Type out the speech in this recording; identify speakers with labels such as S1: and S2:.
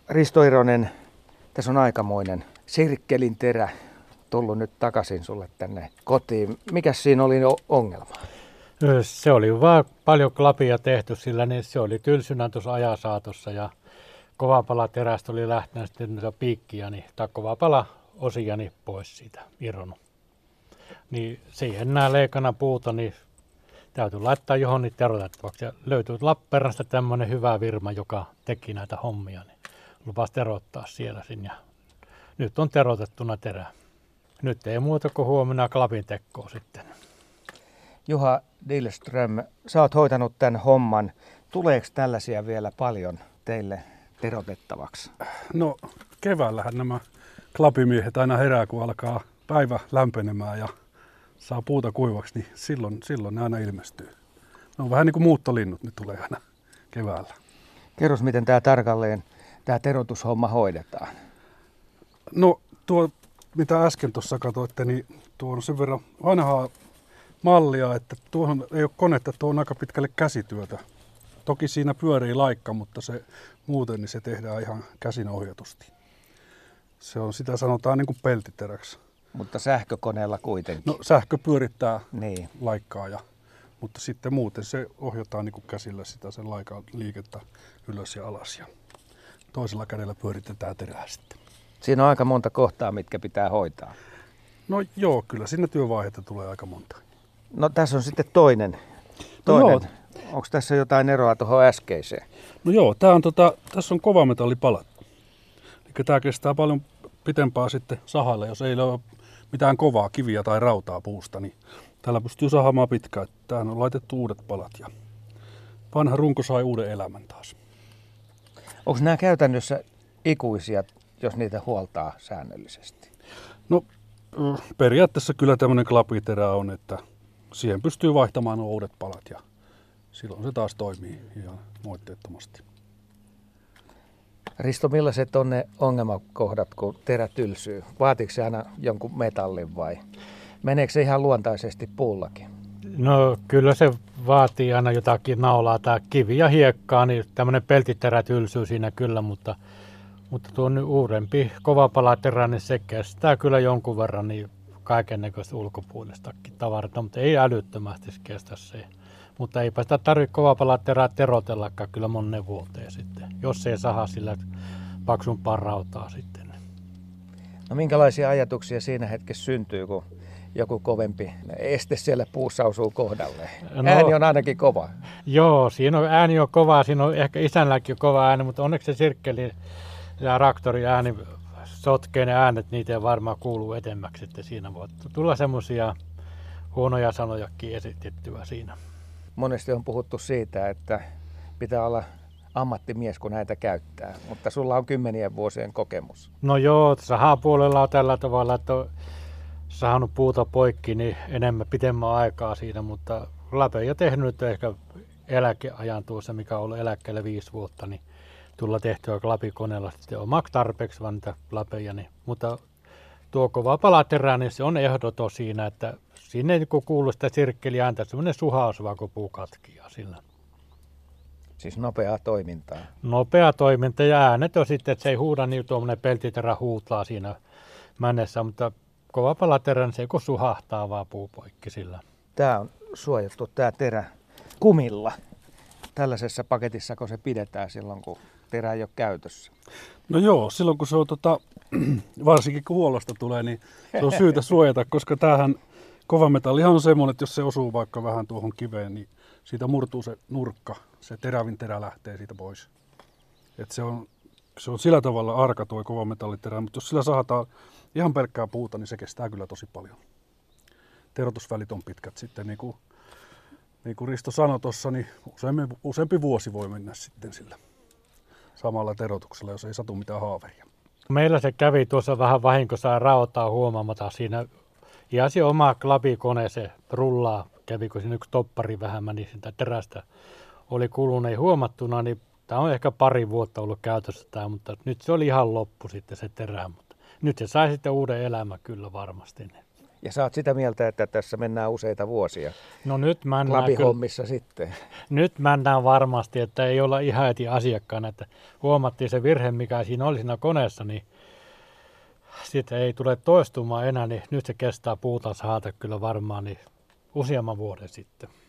S1: Risto Ironen, tässä on aikamoinen sirkkelin terä tullut nyt takaisin sulle tänne kotiin. Mikäs siinä oli ongelma?
S2: Se oli vaan paljon klapia tehty sillä, niin se oli tylsynä tuossa ajan saatossa ja kova pala terästä oli lähtenyt sitten piikkiä, tai kova pala osiani pois siitä irronut. Niin siihen nämä leikana puuta, niin täytyy laittaa johonkin terotettavaksi. Ja löytyi Lappeenrannasta tämmöinen hyvä firma, joka teki näitä hommia, niin lupasi terottaa siellä sinne. Nyt on terotettuna terä. Nyt ei muuta kuin huomenna klapin tekkoa sitten.
S1: Juha Dillström, sä oot hoitanut tämän homman. Tuleeko tällaisia vielä paljon teille terotettavaksi?
S3: No keväällähän nämä klapimiehet aina herää, kun alkaa päivä lämpenemään ja saa puuta kuivaksi, niin silloin ne aina ilmestyy. Ne on vähän niin kuin muuttolinnut, ne tulee aina keväällä.
S1: Kerros, miten tämä tarkalleen, tämä terotushomma hoidetaan.
S3: No tuo, mitä äsken tuossa katsoitte, niin tuo on sen verran vanhaa mallia, että tuohon ei ole konetta, tuo on aika pitkälle käsityötä. Toki siinä pyörii laikka, mutta se muuten niin se tehdään ihan käsin ohjatusti. Se on, sitä sanotaan niin kuin peltiteräksi.
S1: Mutta sähkökoneella kuitenkin.
S3: No sähkö pyörittää
S1: niin
S3: laikkaa, mutta sitten muuten se ohjataan niin kuin käsillä sitä sen laikan liikettä ylös ja alas. Ja toisella kädellä pyöritetään terää sitten.
S1: Siinä on aika monta kohtaa, mitkä pitää hoitaa.
S3: No joo, kyllä sinne työvaiheita tulee aika monta.
S1: No tässä on sitten toinen.
S3: No,
S1: onko tässä jotain eroa tuohon äskeiseen?
S3: No joo, tässä on kovametallipalat. Eli tämä kestää paljon pitempää sitten sahalle, jos ei ole mitään kovaa kiviä tai rautaa puusta, niin täällä pystyy sahamaan pitkään. Tähän on laitettu uudet palat ja vanha runko sai uuden elämän taas.
S1: Onko nämä käytännössä ikuisia, jos niitä huoltaa säännöllisesti?
S3: No periaatteessa kyllä tämmöinen klapiterä on, että siihen pystyy vaihtamaan nuo uudet palat ja silloin se taas toimii ihan moitteettomasti.
S1: Risto, millaiset on ne ongelmakohdat, kun terä tylsyy? Vaatiiko se aina jonkun metallin vai meneekö se ihan luontaisesti puullakin?
S2: No kyllä se vaatii aina jotakin naulaa tai kivi ja hiekkaa, niin tämmöinen peltiterä tylsyy siinä kyllä, mutta tuo uudempi kovapalaterä, niin se kestää kyllä jonkun verran niin kaikennäköistä ulkopuolistakin tavaraa, mutta ei älyttömästi kestä se. Mutta eipä sitä tarvitse kovapalaterää terotellakaan kyllä monen vuoteen sitten, jos ei saha sillä paksumpaa rautaa sitten.
S1: No minkälaisia ajatuksia siinä hetkessä syntyy, kun joku kovempi este siellä puussa osuu kohdalle?
S2: No,
S1: ääni on ainakin kova.
S2: Joo, siinä on ääni on kova, siinä on ehkä isänlläkin kova ääni, mutta onneksi se sirkkeli ja traktori ääni sotkee ne äänet, niitä ei varmaan kuuluu etemmäksi sitten siinä voi tulla semmoisia huonoja sanojakin esitettyä siinä.
S1: Monesti on puhuttu siitä, että pitää olla ammattimies, kun näitä käyttää, mutta sulla on 10 vuosien kokemus.
S2: No joo, sahapuolella on tällä tavalla, että on saanut puuta poikki niin enemmän pitemmän aikaa siinä, mutta lapeja tehnyt ehkä eläkeajan tuossa, mikä on ollut eläkkeellä 5 vuotta, niin tulla tehtyä klapikoneella sitten omaksi tarpeeksi vaan niitä lapeja. Niin, mutta tuo kova palaterä, niin se on ehdoton siinä, että siinä ei kuulu sitä sirkkeliääntä, semmoinen suhaus vaan kun puu katkia sillä.
S1: Siis nopeaa toimintaa.
S2: Nopea toiminta ja äänet on sitten, että se ei huuda niin tuommoinen peltiterä huutaa siinä mennessä, mutta kova palaterä, niin se ei kun suhahtaa vaan puu poikki sillä.
S1: Tämä on suojattu tämä terä kumilla. Tällaisessa paketissa, kun se pidetään silloin, kun terä ei ole käytössä.
S3: No joo, silloin kun se on varsinkin kun huollosta tulee, niin se on syytä suojata, koska tämähän kovametallihan on semmoinen, että jos se osuu vaikka vähän tuohon kiveen, niin siitä murtuu se nurkka, se terävin terä lähtee siitä pois. Et se on sillä tavalla arka tuo kovametalliterä, mutta jos sillä sahataan ihan pelkkää puuta, niin se kestää kyllä tosi paljon. Terotusvälit on pitkät sitten, niin kuin Risto sanoi tuossa, niin useampi vuosi voi mennä sitten sillä samalla terotuksella, jos ei satu mitään haaveria.
S2: Meillä se kävi tuossa vähän vahinko, sai rautaa huomaamatta siinä. Ja se oma klapikone, se rullaa, kävi kun siinä yksi toppari vähän meni sitä terästä. Oli kulunut ei huomattuna, niin tämä on ehkä 2 vuotta ollut käytössä tämä, mutta nyt se oli ihan loppu sitten se terä. Mutta nyt se sai sitten uuden elämän kyllä varmasti.
S1: Ja sä oot sitä mieltä, että tässä mennään useita vuosia
S2: No nyt mennään,
S1: klapihommissa sitten.
S2: nyt mennään varmasti, että ei olla ihan heti asiakkaana. Että huomattiin se virhe, mikä siinä oli siinä koneessa, niin sitten ei tule toistumaan enää, niin nyt se kestää puuta saada kyllä varmaan niin useamman vuoden sitten.